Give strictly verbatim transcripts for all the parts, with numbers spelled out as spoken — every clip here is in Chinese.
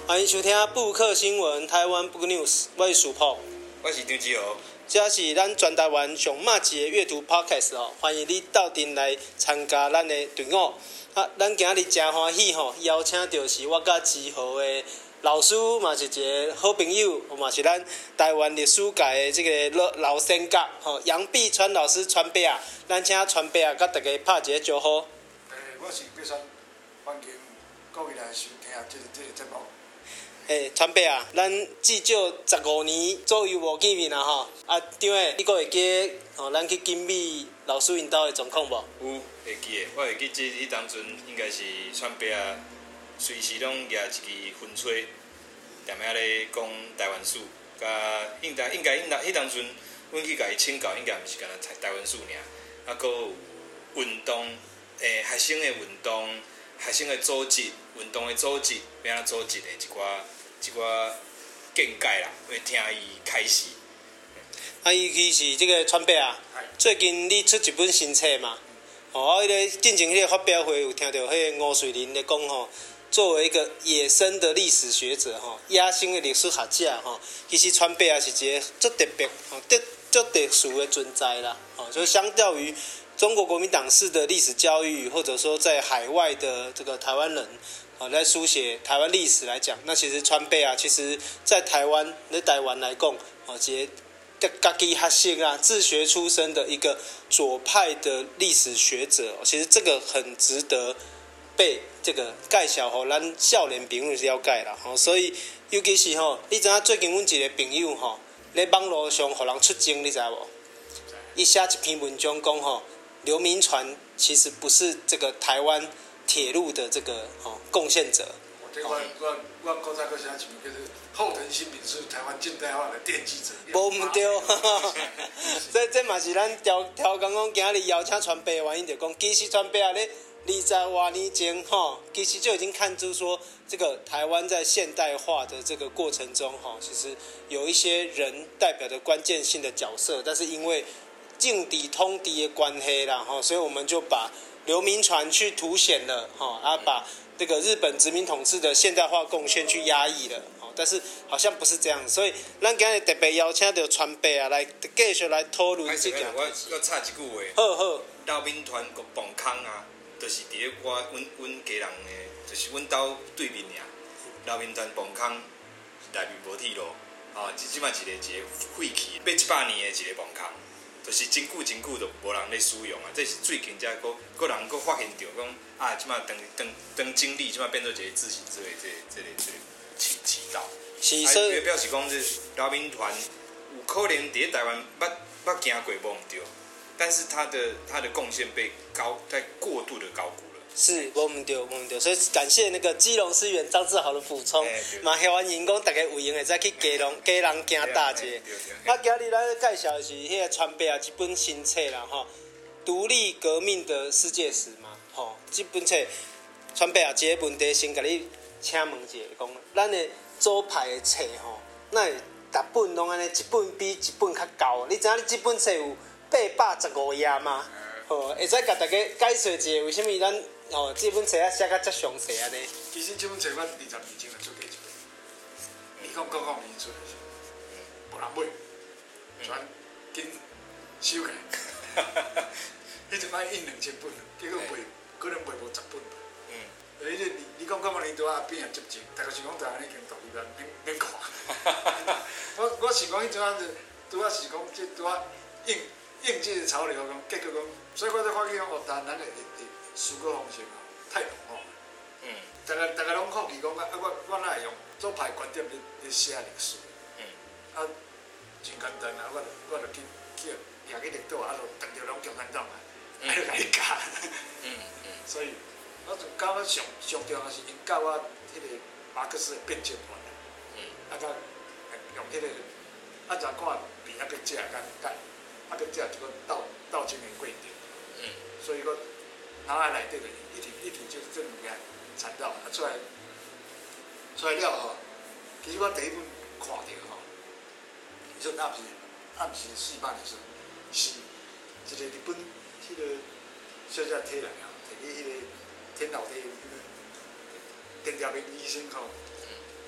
欢迎收听布克新闻台湾 Book News， 我是苏破， 我是张志豪。 这是咱全台湾上马级的阅读 Podcast 哦，欢迎你到阵来参加咱的队伍。啊，咱今日真欢喜吼，邀请到是我甲志豪的老师，嘛是一个好朋友，嘛是咱台湾历史界的这个老老先甲吼，杨碧川老师川伯啊，咱请川伯啊，甲大家拍一个招呼。 诶，我是非常欢迎各位来收听这个这个节目。 诶，川伯啊，咱至少十五年左右无见面啦吼。啊，张诶，你阁会记吼，咱去金美老师因兜的状况无？ 有会记的，我会记即迄当阵应该是川伯啊，随时拢举一支风吹，踮遐咧讲台湾史，甲应该应该应迄当阵，阮去甲伊请教，应该毋是干那台湾史尔，啊，阁有运动，诶，学生的运动，学生的组织，运动的组织，要安怎组织的一寡一寡见解啦，要听伊开始。 啊，尤其是这个川伯啊，最近你出一本新册嘛，哦，迄个进前迄个发表会有听到迄个吴瑞麟咧讲吼，作为一个野生的历史学者吼，野生的历史学者吼，其实川伯啊是一个足特别吼、特足特殊的存在啦，哦，就相较于中国国民党式的历史教育，或者说在海外的这个台湾人。哦，在书写台湾历史来讲，那其实川伯啊，其实在台湾在台湾来讲，哦，一个家己学习啊，自学出身的一个左派的历史学者，其实这个很值得被这个介绍给咱少年朋友了解啦。吼，所以尤其是吼，你知影最近阮一个朋友吼，咧网络上互人出征，你知无？伊写一篇文章讲吼，刘铭传其实不是这个台湾铁路的这个哦贡献者。 我我我我古早搁写一篇叫做《后藤新平是台湾近代化的奠基者》。 无毋对，这这嘛是咱调调讲讲今日邀请川伯的原因，就讲其实川伯啊咧二十多年前吼，其实就已经看出说，这个台湾在现代化的这个过程中吼，其实有一些人代表着关键性的角色，但是因为政敌通敌的关系啦吼，所以我们就把刘铭传去凸显了，哈，啊，把这个日本殖民统治的现代化贡献去压抑了，但是好像不是这样，所以咱今日特别邀请到川伯啊来继续来讨论这件。 我我插一句话。 好好。 刘铭传个崩坑啊，就是伫咧我阮阮家人的，就是阮兜对面尔。刘铭传崩坑内面无铁路，哦，即即摆一个一个废弃，八一百年的一个崩坑。就是真久真久都无人咧使用啊！这是最近才个个人个发现到讲啊，即摆当当当经历，即摆变做一个自行车的这个这个这个渠渠道。 是所以表示讲，这刘铭传有可能伫台湾捌捌行过无毋对，但是他的他的贡献被高在过度的高估了。 是，无毋对，无毋对，所以感谢那个基隆市议员张志豪的补充，嘛欢迎讲大家有闲会再去基隆基隆行大街。啊，今日咱介绍的是迄个川伯啊，一本新册啦吼，独立革命的世界史嘛，吼，这本册川伯啊，一个问题先甲你请问一下，讲咱的左派的册吼，那会逐本拢安尼，一本比一本较厚。你知影你这本册有八百十五页吗？吼，会使甲大家解说一下，为什么咱吼这本册啊写甲遮详细安尼？ 其实这本册我二十年前就出过一本，二零九九年出的时候，无人买，全紧收起来。迄阵摆印两千本，结果卖可能卖无十本。嗯。所以你你讲九九年拄啊变啊接近，大家想讲台湾已经独立了，免免看。我我是讲迄阵啊，拄啊是讲即拄啊应应这个潮流，讲结果讲，所以我才发觉讲，哦，咱咱的思考方式哦太浓厚。嗯。大家大家拢好奇讲啊，我我哪会用左派观点咧咧写历史？嗯。啊，真简单啊，我我就去去掠去历岛啊，就逐条拢共产党啊，啊就甲你教。嗯嗯。所以，我就感觉上上重要是因教我迄个马克思的辩证法。嗯。啊，甲用迄个啊，怎看比啊个食甲甲啊个食一个道道经的规定。嗯。所以我脑海内底就一直一直就这两件缠绕啊出来，出来了吼。其实我第一本看到吼，就那不是那不是四百年时，是一个日本迄个小小体来啊，摕去迄个天老地迄个电疗的医生吼，啊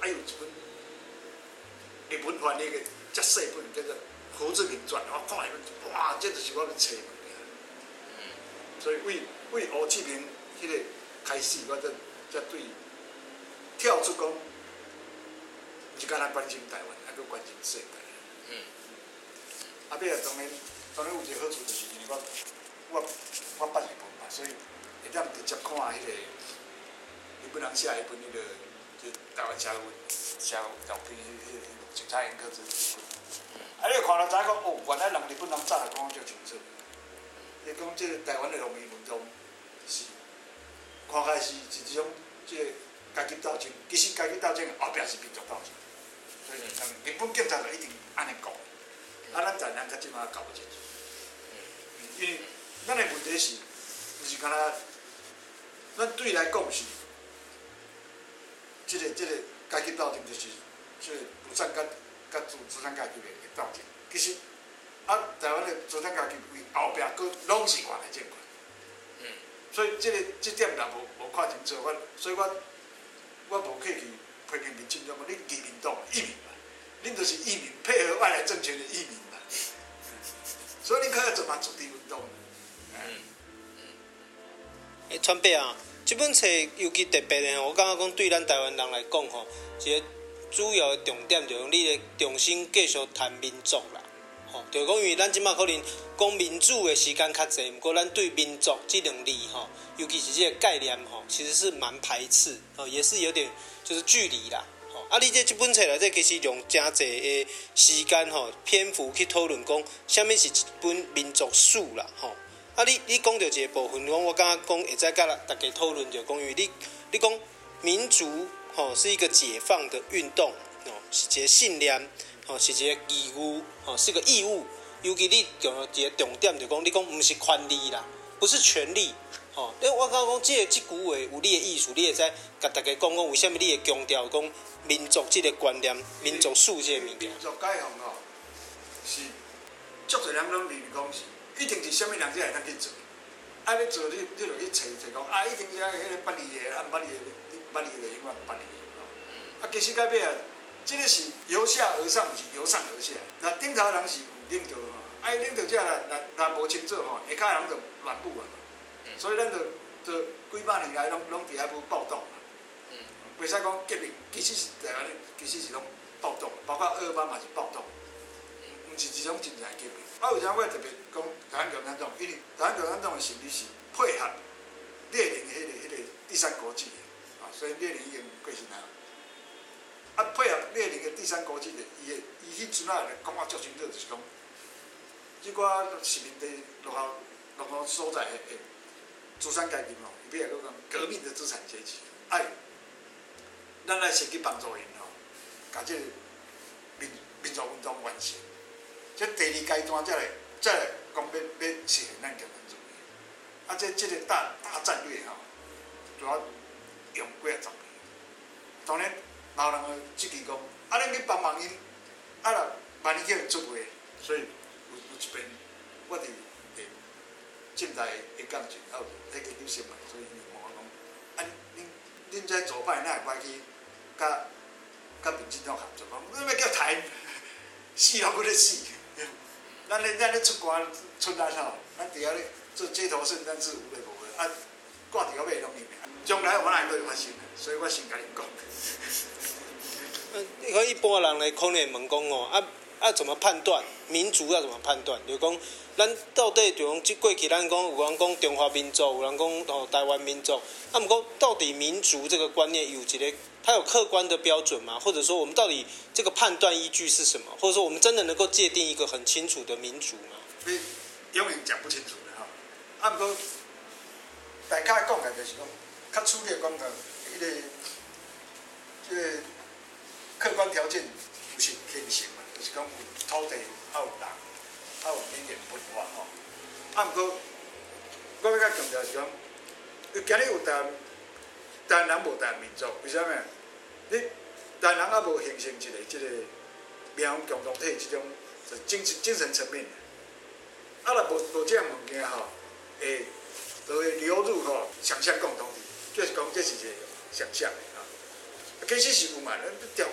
还有一本日文翻译的遮细本叫做《胡志明传》，我看迄本，哇，这就是我要找物件。所以为为胡志明迄个开始，我才才对跳出讲，毋是干那关心台湾，还佫关心世界。嗯。啊，尾啊，当然当然有一个好处就是因为我我我捌日本嘛，所以会当直接看迄个日本人写迄本迄个就台湾社会社会照片，迄个警察严克之日本。啊，你看到知影讲哦，原来人日本人早来讲足清楚。伊讲即个台湾的农民运动是看开是是一种即个阶级斗争，其实阶级斗争后壁是民族斗争，所以日本警察就一定安尼讲，啊，咱台湾较即马搞不清楚，因为咱的问题是，毋是干那，咱对来讲是，即个即个阶级斗争就是即个无产甲甲资资产阶级的斗争，其实。啊，台湾的资产阶级为后壁佫拢是外来政权，嗯，所以这个这点若无无看清楚，我所以我我无客气批评民进党，你移民党移民嘛，恁就是移民配合外来政权的移民嘛，所以恁可要做嘛主题运动，嗯嗯。诶，川北啊，这本册尤其特别的，我感觉讲对咱台湾人来讲吼，一个主要的重点就是你咧重新继续谈民族啦。吼，就讲因为咱即马可能讲民主的时间较济，毋过咱对民族这两字吼，尤其是这个概念吼，其实是蛮排斥，哦，也是有点就是距离啦。吼，啊，你这这本册内底其实用真济的时间吼篇幅去讨论讲，啥物是一本民族史啦，吼。啊，你你讲到一个部分，我我感觉讲会使甲大家讨论，就讲因为你你讲民族吼是一个解放的运动，哦，是一个信念。哦，是一个义务，哦，是个义务。尤其你讲到一个重点，就讲你讲毋是权利啦，不是权利。哦，因为我感觉讲，即个即句话有你的意思，你会使甲大家讲讲为虾米你会强调讲民族即个观念、民族史即个物件。 民族解放吼，是足侪人拢认为讲是，一定是虾米人才会当去做。啊，你做你你著去找找讲，啊，一定是迄个捌字的，啊，捌字的，捌字的永远捌字的。啊，其实到尾啊。这个是由下而上，是由上而下。那顶头人是有领导吼，啊，领导者若若若无清楚吼，下骹人就乱舞啊。所以咱就就几百年来拢拢伫遐无暴动嘛。袂使讲革命，其实是台湾其实是拢暴动，包括二二八嘛是暴动，毋是一种真正革命。啊，为啥我特别讲台湾共产党？因为台湾共产党的成立是配合列宁迄个迄个第三国际的，啊，所以列宁已经过身啊。啊，配合列宁的第三国际的，伊的伊迄阵啊讲啊足清楚，就是讲，即寡殖民地落后落后所在的的资产阶级吼，伊要来讲革命的资产阶级，爱咱来先去帮助因吼，甲即个民民族运动完成。即第二阶段才来才来讲要要实现咱共产主义。啊，即即个大大战略吼，主要用几啊十年，当然。老人个积极讲，啊，恁去帮忙因，啊，若万一叫伊出卖，所以有有一边，我伫诶近代的感情，啊，有迄个优先嘛，所以伊问我讲，啊，恁恁这左派哪会歹去甲甲民进党合作？讲，你要叫台，死人搁咧死，咱咧咱咧出歌出力吼，咱伫遐咧做街头圣战士有咧无咧，啊，挂伫到尾拢赢，将来我哪会发生？所以我先甲恁讲。 嗯，和一般人来可能问讲哦，啊啊怎么判断民族要怎么判断？就讲咱到底就讲即过去咱讲有人讲中华民族，有人讲哦台湾民族，那么讲到底民族这个观念有一个它有客观的标准吗？或者说我们到底这个判断依据是什么？或者说我们真的能够界定一个很清楚的民族吗？ 你永远讲不清楚的哈。啊，不过大家讲的就是讲，较粗略讲到迄个即个。客观条件有是形成嘛，就是讲有土地，还有人，还有语言文化吼。啊，毋过我要较强调是讲，今日有台湾，台湾人无台湾民族，为啥物？你台湾人还无形成一个即个命运共同体即种精精神层面。啊，若无无即样物件吼，会就会流入吼想象共同体，就是讲这是一个想象。其实是有嘛，条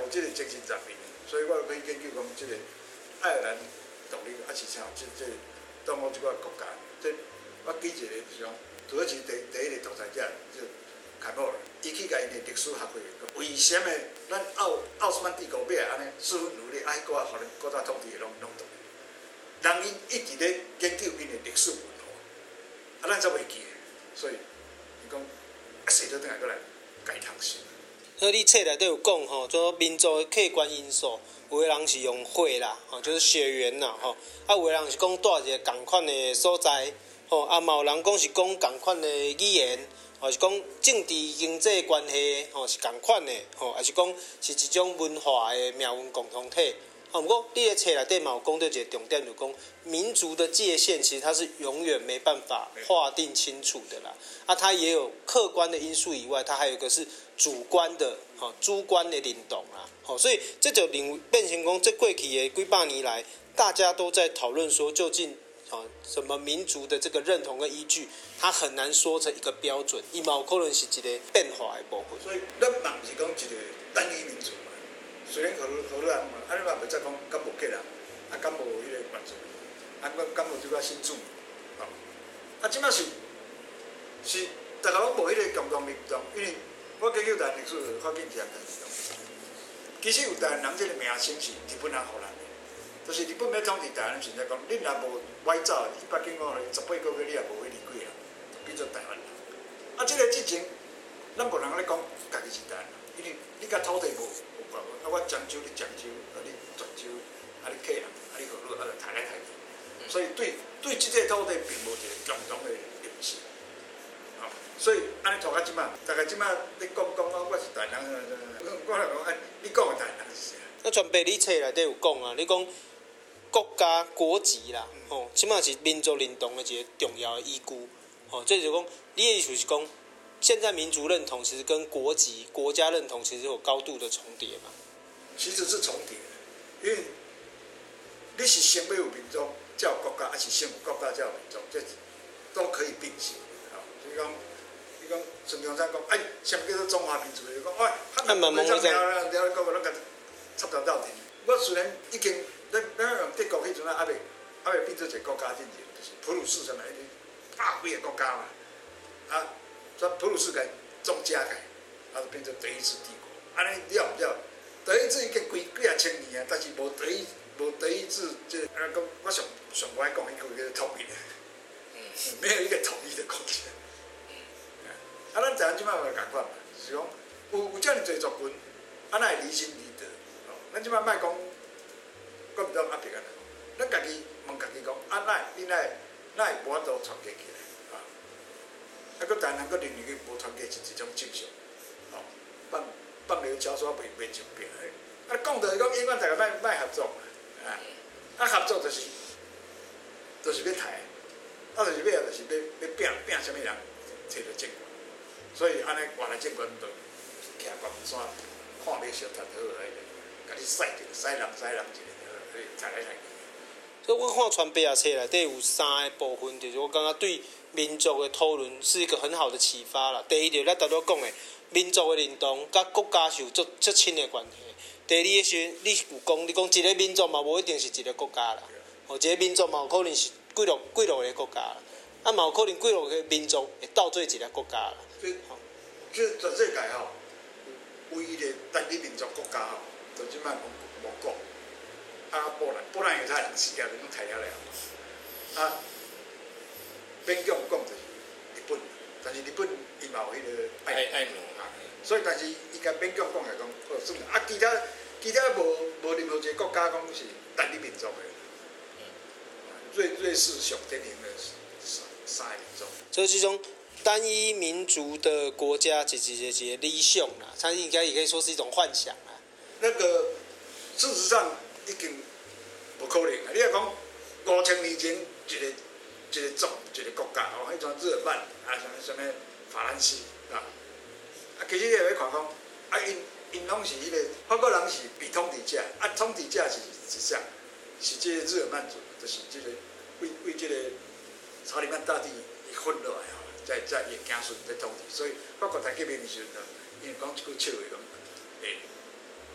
即个精神层面，所以我可以研究讲，即个爱尔兰独立啊是啥？即即东欧即个国家，即我记一个就是讲，土耳其第第一个独裁者就凯末尔，伊去甲因的历史学会，为什么咱奥奥斯曼帝国要安尼四分五裂，啊，迄个互咱国家统治拢拢独立，人因一直咧研究因的历史文化，啊，咱则袂记的，所以伊讲啊，洗倒转来过来改读书。 所以你册内底有讲吼，做民族的客观因素，有个人是用血啦，吼，就是血缘啦，吼，啊，有个人是讲住一个共款的所在，吼，啊，嘛有人讲是讲共款的语言，或是讲政治经济关系，吼，是共款的，吼，还是讲是一种文化的命运共同体。哦，不过你的册内底嘛有讲到一个重点，就讲民族的界限其实它是永远没办法划定清楚的啦。啊，它也有客观的因素以外，它还有一个是主观的，哦，主观的灵动啦。哦，所以这就领变成讲，这过去的几百年来，大家都在讨论说，究竟哦什么民族的这个认同跟依据，它很难说成一个标准，伊嘛有可能是一个变化的部分。 所以咱嘛毋是讲一个单一民族。虽然荷荷兰嘛，啊你嘛袂使讲敢无客人，啊敢无迄个原住民，啊敢敢无即个新住民，吼、哦，啊即摆是是大家拢无迄个共同认同，因为我研究台湾历史发现一项代志，其实有台湾人即个名声是日本人互咱的，就是日本要统治台湾时阵讲，恁若无歪走，去北京讲十八个月你也无会离开啊，变做台湾人。啊，即、这个之前咱无人咧讲家己是台湾人，因为你甲土地无。啊！我漳州，你漳州，啊你泉州，啊你客人，啊你河洛，啊就抬来抬去，所以对对即个土地并无一个共同的认识，吼、哦，所以安尼拖到即摆，大概即摆你讲讲我我是台南人，我来讲，哎，你讲的台南是啥？ 那全白你册内底有讲啊，你讲国家国籍啦，吼、哦，即摆是民族认同的一个重要的依据，吼、哦，这就是讲，你的意思是讲。现在民族认同其实跟国籍、国家认同其实有高度的重叠嘛？ 其实是重叠的，因为你是先要有民族，才有国家，还是先有国家才有民族，这都可以并行。啊，所以讲，你讲孙中山讲，哎，什么叫做中华民族？伊讲，喂，汉满蒙古了了，了个个咱个插头到底。我虽然已经，咱咱用德国迄阵啊，还未还未变做一个国家进前，就是普鲁士什么，大几个国家嘛，啊。所以普鲁士给总加改，啊，就变成德意志帝国。安尼了不了？德意志已经几几啊千年啊，但是无德意无德意志，即啊讲我上上我讲一个叫统一的，嗯，没有一个统一的国家。啊，咱台湾即摆嘛共款嘛，就是讲有有遮尔侪族群，啊，哪会离心离德？哦，咱即摆莫讲国民党压迫啊，咱家己问家己讲，啊，哪你哪哪会无法度团结起来？啊，佮台湾佮另一个无团结是一种正常，吼、哦，放放牛交耍袂袂上边诶。啊，讲就是讲，永远大家莫莫合作啊，啊合作就是就是要抬，啊就是要就是要要拼拼啥物人摕到政权，所以安尼原来政权就徛关山，看你小摊好来，甲你甩一个，甩人甩人一个，所以抬来抬去。 所以我看川北啊册内底有三个部分，就是我感觉对民族的讨论是一个很好的启发啦。第一就是咱头拄讲的民族的认同，甲国家是有足足亲的关系。第二个是你有讲，你讲一个民族嘛，无一定是一个国家啦。哦，一个民族嘛，有可能是几落几落个国家啦，啊，嘛有可能几落个民族会斗做一个国家啦。 所以，即全世界吼，唯一的单一民族国家吼，就即摆无无讲。啊，波兰，波兰犹太人死啊，拢杀了了。啊，边疆讲就是日本，但是日本伊嘛有迄个爱爱奴啊，所以但是伊甲边疆讲来讲，好算啊，其他其他无无任何一个国家讲是单一民族的。瑞瑞士上典型的三三个民族。 所以这种单一民族的国家，一一个一个理想啦，它应该也可以说是一种幻想啦。 那个事实上。已经无可能啊！你若讲五千年前一个一个种一个国家哦，迄种日耳曼啊，什么什么法兰西啊，啊，其实你要看讲，啊，因因拢是迄个法国人是被统治者，啊，统治者是是啥？是即个日耳曼族，就是即个为为即个查理曼大帝分落来吼，再再伊子孙在统治，所以法国大革命的时阵，因为讲一句笑话讲，诶。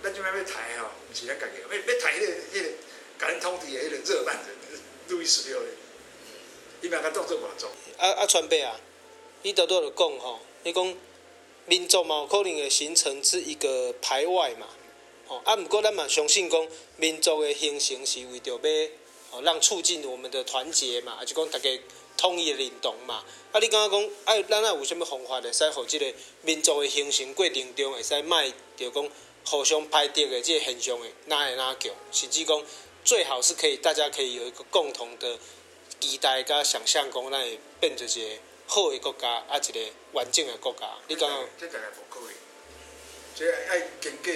咱即摆要抬吼，毋是咱家己，要要抬迄个迄个，甲咱统治的迄个日本人路易十六的，伊嘛甲当做外族。 啊啊，川北啊，伊拄拄就讲吼，你讲民族嘛有可能会形成是一个排外嘛，吼啊，毋过咱嘛相信讲民族的形成是为着要哦让促进我们的团结嘛，啊就讲大家统一的认同嘛。啊，你感觉讲爱咱爱有啥物方法会使互即个民族的形成过程中会使卖着讲互相排敌的即个现象的哪会哪强，甚至讲最好是可以大家可以有一个共同的期待甲想象，讲咱会变做一个好的国家，啊一个完整的国家。你感觉？ 这个无可能，这爱经过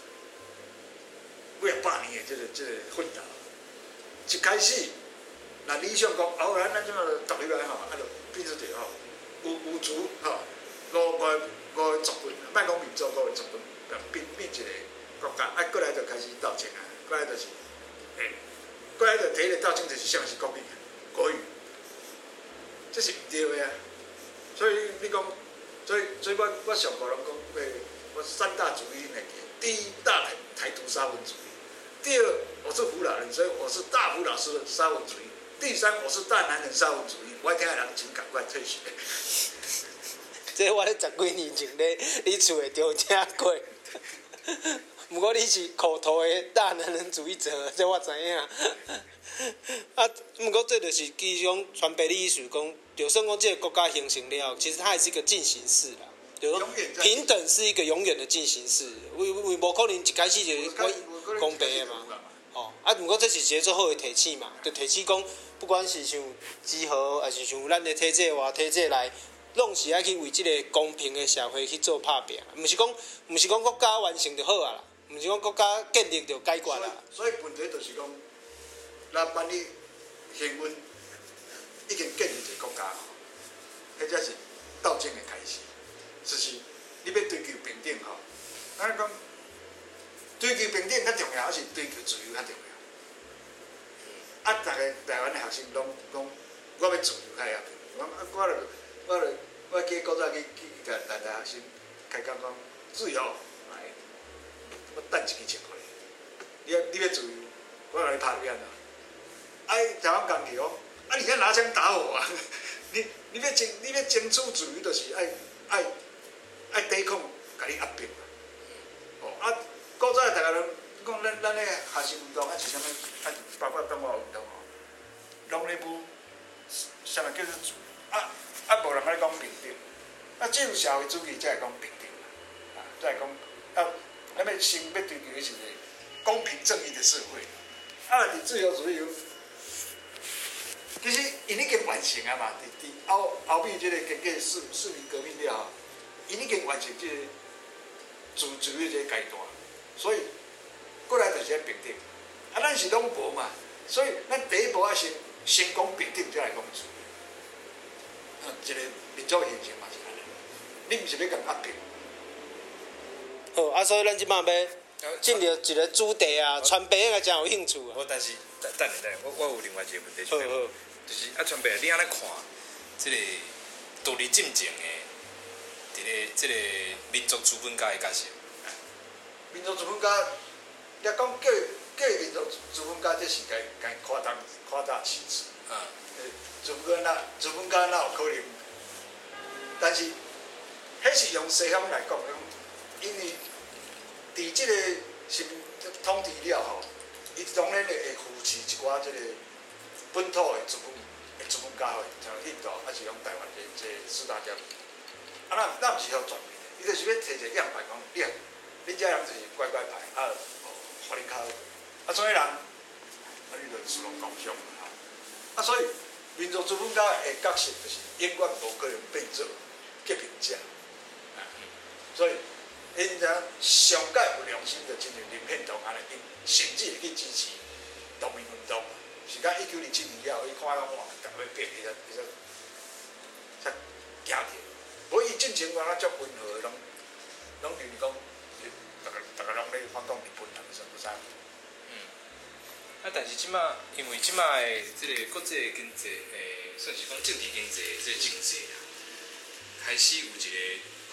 几啊百年的这个这个奋斗，一开始，那理想讲，后来咱即个独立来吼，啊，就变做着吼，有有族吼，五五五个族群，莫讲民族五个族群，变变一个国家，啊，过来就开始斗争啊，过来就是，诶，过来就第一个斗争就是啥是国语，国语，这是毋对的啊。所以你讲，所以所以我我上课拢讲，诶，我三大主义里面，第一大台台独沙文主义，第二我是胡老人，所以我是大胡老师的沙文主义，第三我是大男人沙文主义，我爱听的人请赶快退学。 这我咧十几年前咧，你厝诶就听过。毋过你是口头的大男人主义者，这我知影。啊，毋过这就是其中传北的意思讲，就算讲这个国家形成了，其实它还是一个进行式啦。就是说平等是一个永远的进行式，为为无可能一开始就是公平的嘛。哦，啊，毋过这是一个最好的提醒嘛，就提醒讲，不管是像集合，还是像咱的体制外、体制内。拢是爱去为即个公平的社会去做拍拼，毋是讲，毋是讲国家完成就好啊啦，毋是讲国家建立就解决啦。 所以问题就是讲，咱万一幸运已经建立一个国家吼，迄才是斗争的开始。就是你要追求平等吼，咱讲追求平等较重要，还是追求自由较重要？啊，逐个台湾的学生拢讲，我要自由较要紧，我啊我著。我著我记古早去去甲大大学生开讲讲自由，哎，我等一支枪互你，你你要自由，我甲你拍你安怎？哎，台湾讲起哦，啊你要拿枪打我啊！你你要争你要争取自由，就是爱爱爱抵抗，甲你压迫嘛。哦啊，古早大家拢讲咱咱咧学生运动啊是啥物？啊包括中华运动哦，拢咧舞啥物叫做自由啊？啊，无人爱讲平等，啊，只有社会主义才会讲平等，啊，才会讲啊，咱要先要追求的是一个公平正义的社会。啊，伫自由主义，其实因已经完成啊嘛，伫伫后后面即个经过四四民革命了后，因已经完成即个自自由即个阶段，所以过来就是平等。啊，咱是拢无嘛，所以咱第一步要先先讲平等，才来讲自由。一个民族形成嘛是安尼，你毋是要甲压迫。 好，啊，所以咱即摆要进入一个主题啊，川北个真有兴趣啊。 我但是等等下等下，我我有另外一个问题想问，就是啊，川北你安尼看，即个独立进程的，伫咧即个民族资本家的角色。 民族资本家，你讲叫叫民族资本家，这是该该夸大夸大其词。嗯。资本家哪资本家哪有可能？但是，迄是用西方来讲，因为伫即个是统治了后，伊当然会扶持一寡即个本土的资本的资本家伙，像印度还是用台湾的这四大家。啊，咱咱毋是晓全面的，伊就是要摕一个样板讲，你恁遮人就是乖乖牌，啊，互恁较好。啊，所以人，啊，你著殊荣共享啊。啊，所以。民族资本家的角色就是永远无可能变做革命者，所以因只上届有良心就进行林献堂安尼，因甚至会去支持农民运动。是讲一九二七年了，伊看讲哇，逐个变，伊才伊才才行着。无伊进前原来足温和，拢拢就是讲，逐个逐个拢咧反抗日本，人是不啥。 啊，但是即马，因为即马的即个国际经济，诶，算是讲政治经济的即个经济啦，开始有一个好啊，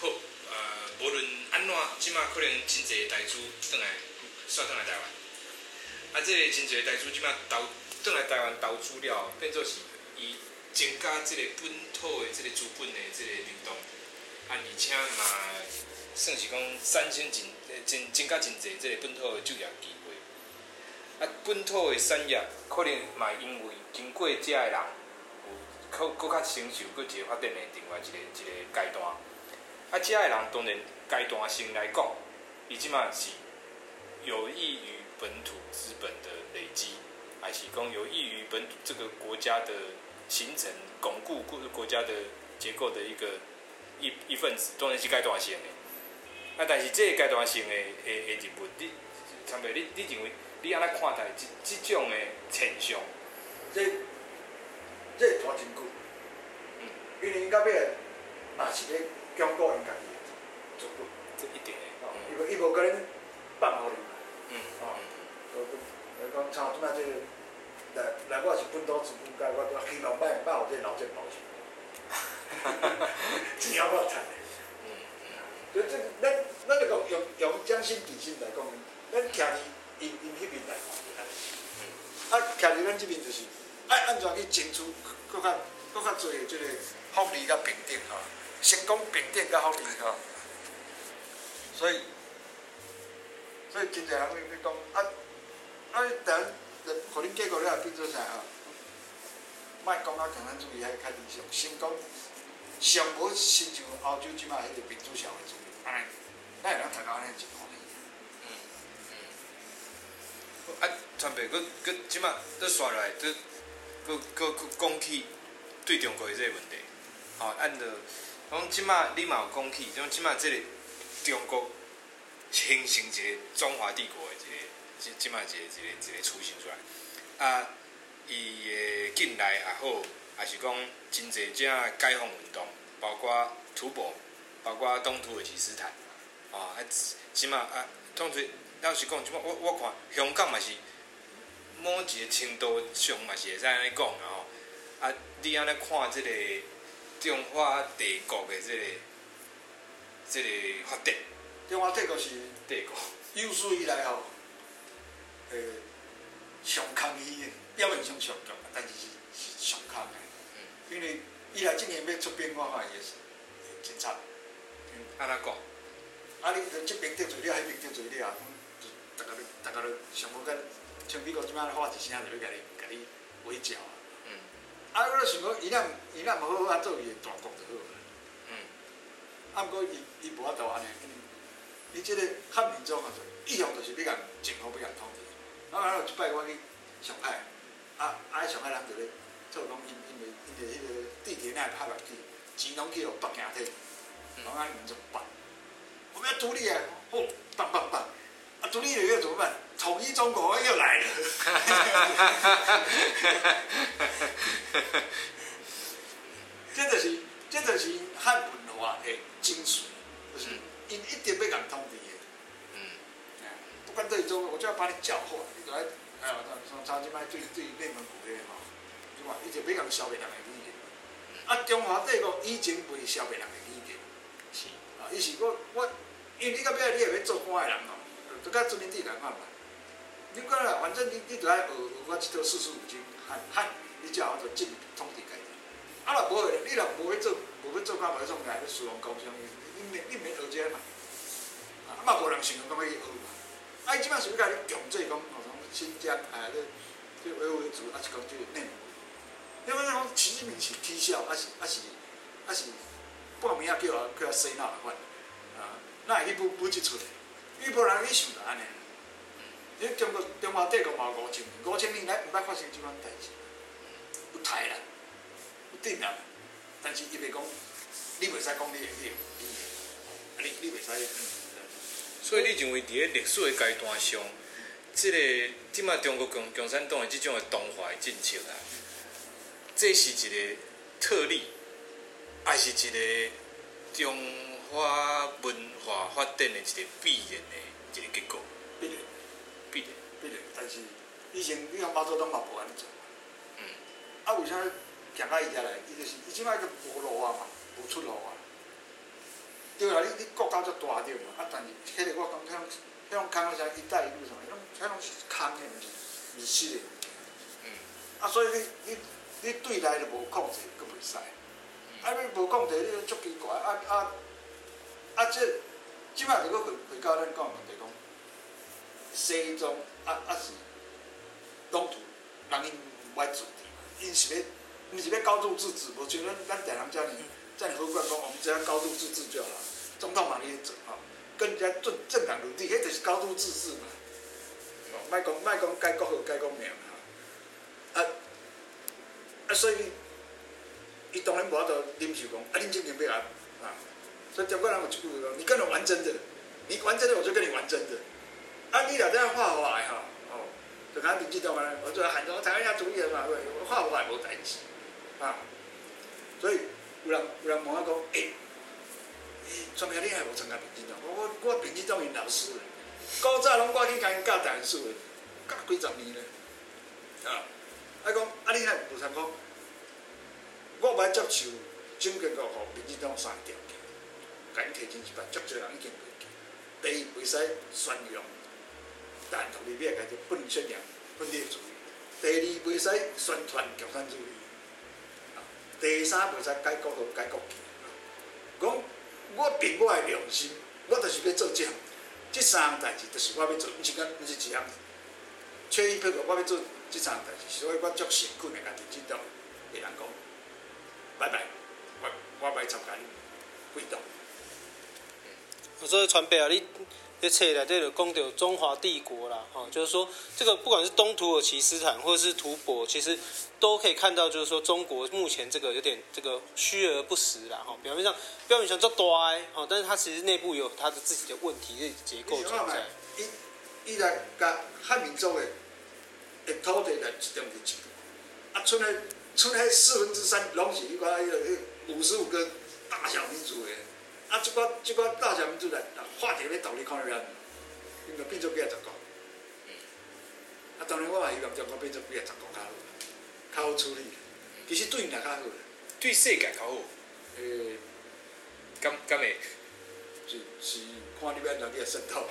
呃，无论安怎，即马可能真侪台主转来煞转来台湾。啊，即、这个真侪台主即马投转来台湾投资了，变做是伊增加即个本土的即个资本的即个流动。啊，而且嘛，算是讲产生真真增加真侪即个本土的就业机会。啊，本土的产业可能嘛因为经过遮的人有搁搁较承受搁一个发展的另外一个一个阶段。啊，遮的人当然阶段性来讲，伊即马是有益于本土资本的累积，还是讲有益于本土这个国家的形成、巩固国家的结构的一个一一份子，当然是阶段性的。啊，但是这个阶段性的的的任务，你参袂你你认为你安怎看待即即种的现象？ 这这拖真久，嗯，因为因到尾嘛是咧巩固因家己的资本， 这一定的， 哦，伊无伊无可能放互你， 嗯， 哦，来讲像即摆这个来来，我是本土资本家，我我希望摆摆互这劳健保险，钱还我赚。所以这咱咱就讲用用将心比心来讲，咱徛伫因因迄边来看，啊，徛伫咱这边就是爱安怎去争取搁较搁较侪即个福利甲平等吼，成功平等甲福利吼，所以所以真侪人去讲啊啊，但互恁计较了变做啥吼？莫讲啊共产主义还较理想，先讲上无亲像欧洲即摆迄个民主社会主义。哎，咱会当读到安尼一看。 嗯嗯。啊，川北，佮佮即马佮刷落来，佮佮佮佮讲起对中国的这个问题，吼、哦，按照讲即马你嘛有讲起，种即马即个中国形成一个中华帝国的一个即即马一个一个一个雏形出来，啊，伊的近来也好，也是讲真侪只解放运动，包括吐蕃。包括东土耳其斯坦，啊，啊，即马啊，当初老实讲，即马我我看香港嘛是某一个程度上嘛是会使安尼讲啊吼。啊，你安尼看即个中华帝国的即个即个发展？ 中华帝国是帝国有史以来吼，诶，上空虚的，表面上上强，但是是是上空的。嗯。因为伊若今年要出兵，我看也是真惨。 安怎讲？ 啊！你即边得罪了，迄边得罪了，逐个逐个都想无甲，像美国即摆发一声就要甲你甲你围剿啊！嗯。啊！我想讲，伊若伊若无好好啊做伊的大国就好啊。嗯。啊，毋过伊伊无法度安尼，伊即个汉民族啊，一向就是要共政府要共统治。啊！然后即摆我去上海，啊啊！上海人就咧做讲，因因为因为迄个地铁那拍落去，钱拢去互北京摕。然后你们怎么办？我们要独立啊！哦，棒棒棒！啊，独立了又怎么办？统一中国又来了。这就是这就是汉文化的精髓，就是因一定要共统治的。嗯。不管对中国，我就要把你教化。你来，哎呀，像像即摆对对内蒙古的吼，对吧？伊就要共消灭人的理念。啊，中华帝国以前袂消灭人的理念。是，啊，伊是我我，因为你到尾你会要做官的人吼，就甲殖民地共款嘛。你讲啦，反正你你著爱学学我一套四书五经汉汉语，你才有法度进统治家己。啊，若无你若无要做，无要做甲无创啥，你殊荣高尚，你免你免学这嘛。啊，嘛无人想讲要去学嘛。啊，伊即摆是要甲你强制讲，吼，从新疆啊，这这维吾尔族，啊是讲这个内蒙古。你讲讲习近平是踢笑，啊是啊是啊是。半暝啊，叫啊叫啊洗脑来款，啊，哪会去补补即出的？伊无人去想到安尼。你中国中华帝国嘛五千年，五千年来毋捌发生即款代志，有太难，有顶难，但是伊袂讲，你袂使讲你的你的你的，啊你你袂使。 所以你认为伫咧历史的阶段上，即、这个即马中国共共产党的即种的东化的政策啊，这是一个特例。还是一个中华文化发展的一个必然的一个结果。 必然， 必然， 必然。但是以前你像毛泽东嘛无安尼做。嗯。啊，为啥行到伊遐来？伊就是伊即摆个无路啊嘛，无出路啊。 对啦，你你国家足大对嘛，啊，但是迄个我讲，迄种迄种空啥一带一路啥，迄种迄种是空的，毋是是实的。嗯。啊，所以你你你对内就无控制，佫袂使。啊，你无控制，你足奇怪。啊啊啊！即即摆就佫回回到咱讲问题讲，西藏啊啊是东土，人因无爱自治嘛，因是要，因是要高度自治，无像咱咱台南遮尔。在你何管讲，我们只要高度自治就好了。总统嘛，你做吼，跟人家政政党轮替，迄就是高度自治嘛。哦，莫讲莫讲改国号、改国名哈。啊啊，所以伊当然无法度忍受讲，啊，恁政权要啊啊。所以中国人有一句话讲，你跟我玩真的，你玩真的我就跟你玩真的。啊，你若这样画画的吼，哦，就看民进党啊，我就喊说台湾要主义的嘛，我画画也无代志啊，所以。有人有人问我讲，诶、欸，川平你还无参加民进党？我我我民进党因老师，古早拢我去甲因教台湾史的，教几十年咧。啊，啊讲啊你还无参讲？我无接受蒋经国互民进党三个条件，甲因提前一摆，足侪人已经袂记。第一，袂使宣扬台湾独立，你家己不能宣扬分裂主义；第二，袂使宣传共产主义。第三，袂使改国号、改国旗。讲我凭我的良心，我就是要做这项，这三项代志就是我要做，毋是讲毋是一项。缺一不可，我要做这三项代志，所以我足诚恳的甲民进党的人讲，拜拜，我我袂参加你活动。 所以川北啊，你这册内底就讲到中华帝国啦，哈、哦，就是说这个不管是东土耳其斯坦或者是吐蕃，其实都可以看到，就是说中国目前这个有点这个虚而不实啦，哈、哦，表面上表面上做大哎，哈、哦，但是它其实内部有它的自己的问题、自己的结构存在。 伊伊来甲汉民族的的土地来一点一点，啊，剩的剩的四分之三拢是迄个迄个五十五个大小民族的。啊，即个即个大小民族来划条咧独立抗日，应该变做几啊十国。啊，当然我也希望中国变做几啊十国较好，较好处理。其实对因来较好， 对世界较好。 诶， 敢敢会？ 是是，看你要哪个渗透。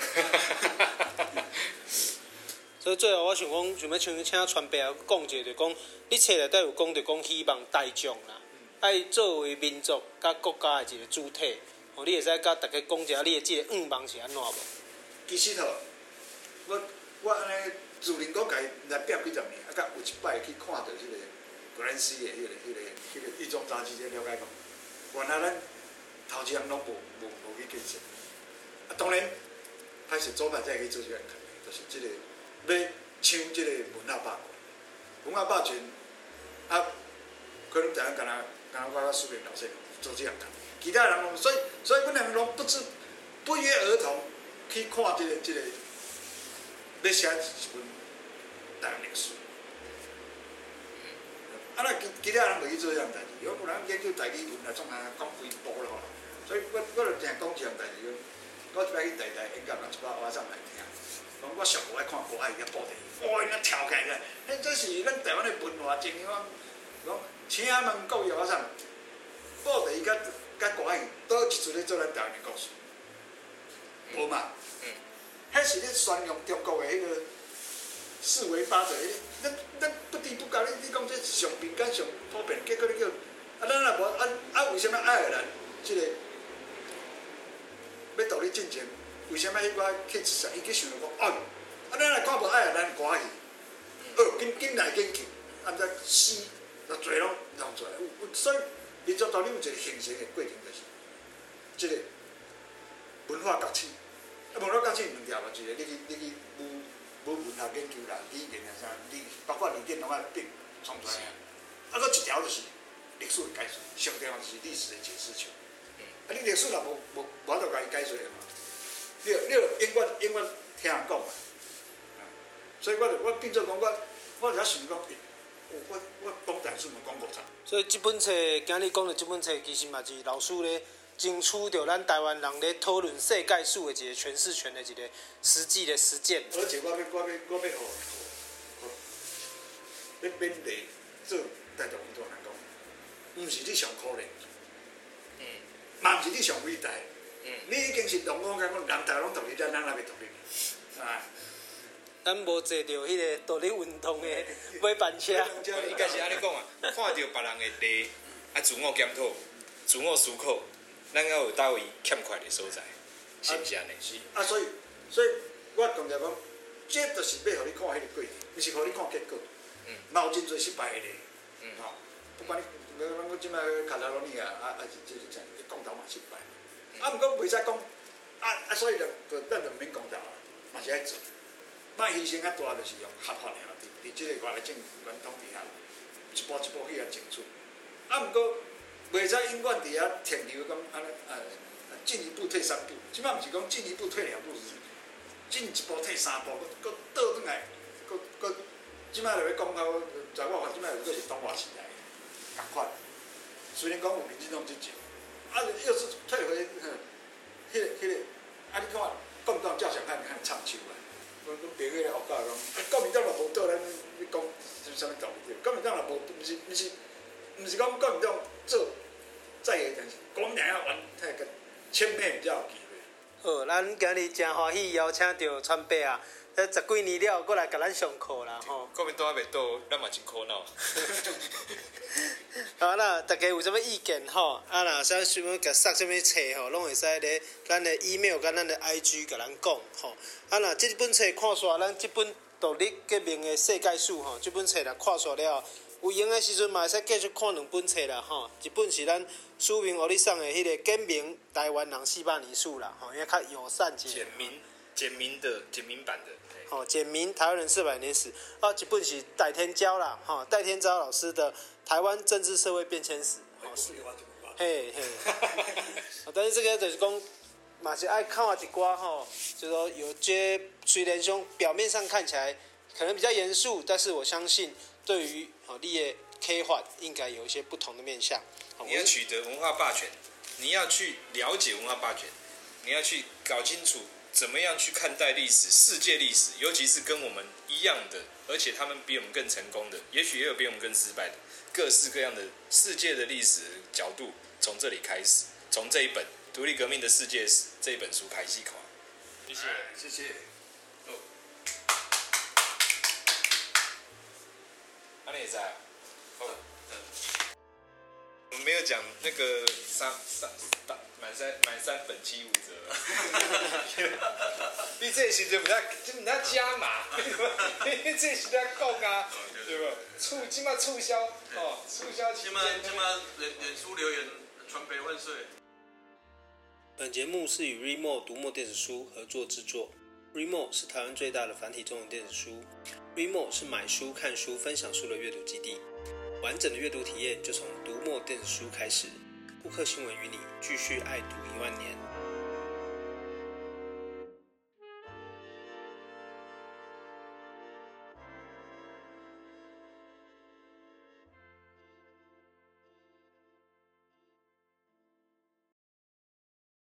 所以最后我想讲，想要请请川北啊讲一下，就讲你册内底有讲着讲希望大众啦，爱作为民族甲国家的一个主体。哦，你会使甲大家讲一下你的即个愿望是安怎无？ 其实吼，我我安尼自认讲家来拼几十年，啊，甲有一摆去看到迄个格兰斯的迄、那个、迄、那个、迄、那个一种杂志才了解讲，原来咱头一项拢无无无去建设。啊，当然，歹势左派才会去做这个工作，就是即、這個要抢即个文化霸权，文化霸权啊，可能台湾敢若敢若我甲苏联老师做这项工作。其他人，所以所以阮两个拢不知不约而同去看这个这个，要写一本台湾历史。啊，那其其他人袂去做这样代志，有有人研究台语文啊，总啊讲规部咯。所以我我就淨講一樣代志，我一擺去台台演講，人一擺話上來聽，講我上無愛看國外嘅報地，哇，伊跳起來，迄這是咱台灣嘅文化精華。講請問各位學生，報地甲甲國外倒一出咧做咱台灣嘅故事，無嘛？嗯，迄是咧宣揚中國嘅迄個四維八德，咱咱不低不高，你你講這上邊甲上普遍，結果你叫啊，咱若無啊啊，為什麼愛爾蘭即個要獨立進前，為什麼迄個去一實伊去想講，哦，啊，咱來看無愛爾蘭歌戲，哦，緊緊來緊去，啊，則詩就濟攏弄出來，有有所以。民族獨立有一個形成的過程，就是即個文化崛起。啊，文化崛起兩條嘛，一個你去你去無無文學研究啦、語言啊啥，你包括字典攏愛變創出來。啊，佫一條就是歷史的解說，上條就是歷史的解釋書。啊，你歷史若無無無法度甲伊解說的嘛，你你永遠永遠聽人講嘛。所以我就我變做講我我就想講。我我講台語嘛講五十。 所以這本冊今日講的這本冊，其實嘛是老師咧爭取到咱台灣人咧討論世界史的一個詮釋權的一個實際的實踐。 而且我要我要我要互要勉勵做台獨運動人講，毋是你上可憐，嗯，嘛毋是你上偉大， 嗯，你已经是龙我讲，人台拢独立，咱咱哪袂独立？啊， 咱无坐到迄个独立运动的尾班车。 应该是安尼讲啊，看到别人的地，啊自我检讨，自我思考，咱要有倒位欠缺的所在，是毋是安尼？ 是啊，所以所以我强调讲，这就是要互你看迄个过程，毋是互你看结果。嗯，嘛有真侪失败的咧。嗯，吼，不管你，咱咱即摆卡塔罗尼亚啊啊，是即是讲你公投嘛失败。啊，毋过袂使讲，啊啊，所以就就咱就毋免公投啊，嘛是爱做。莫牺牲较大，就是用合法尔，伫伫即个外来政府管统底下，一步一步去遐争取。啊，毋过袂使永远伫遐停留讲安尼呃，进一步退三步。即摆毋是讲进一步退两步，是进一步退三步，搁搁倒转来，搁搁。即摆就要讲到，在我看，即摆有个是东华时代，共款。虽然讲有民进党执政，啊，又是退回，迄个迄个，啊，你看，国民党照常看看唱秋啊。阮阮朋友咧学教讲，国民党若无倒，咱你讲啥物道理？国民党若无，毋是毋是毋是讲国民党做再个，但是国民党要完，太个千倍才有机会。 好，咱今日真欢喜邀请到川伯啊。这十几年了，过来甲咱上课啦吼。 国民党还袂倒，咱嘛真苦恼。 好，那大家有啥物意见吼？啊，若想想要甲送啥物册吼，拢会使咧咱的 email 甲咱的 I G 甲咱讲吼。啊，若即本册看煞，咱即本独立革命的世界史吼，即本册若看煞了，有闲的时阵嘛会使继续看两本册啦吼。一本是咱署名互你送的迄个《简明台湾人四百年史》啦吼，因为较友善一简明简明的简明版的。 哦，简明台湾人四百年史，啊，一本是戴天骄啦，哈、哦，戴天骄老师的《台湾政治社会变迁史》，哦，是，嘿嘿，但是这个就是讲，嘛是爱看一寡吼，就是说有些虽然说表面上看起来可能比较严肃，但是我相信对于哦你的 K 法应该有一些不同的面向。哦、 你要取得文化霸权，你要去了解文化霸权，你要去搞清楚。怎么样去看待历史？世界历史，尤其是跟我们一样的，而且他们比我们更成功的，也许也有比我们更失败的，各式各样的世界的历史角度，从这里开始，从这一本《独立革命的世界史》这一本书开始看。谢谢， 谢谢。 哦，那你也在啊？哦，我们没有讲那个三三满三满三本七五折。你这时阵毋知，即毋知加码，你这时阵讲啊，对不？促即马促销哦，促销期间。 即马即马脸脸书留言，传北万岁。 本节目是与 Remo 读墨电子书合作制作。Remo 是台湾最大的繁体中文电子书。Remo 是买书、看书、分享书的阅读基地。完整的阅读体验就从读墨电子书开始。布克新闻与你继续爱读一万年。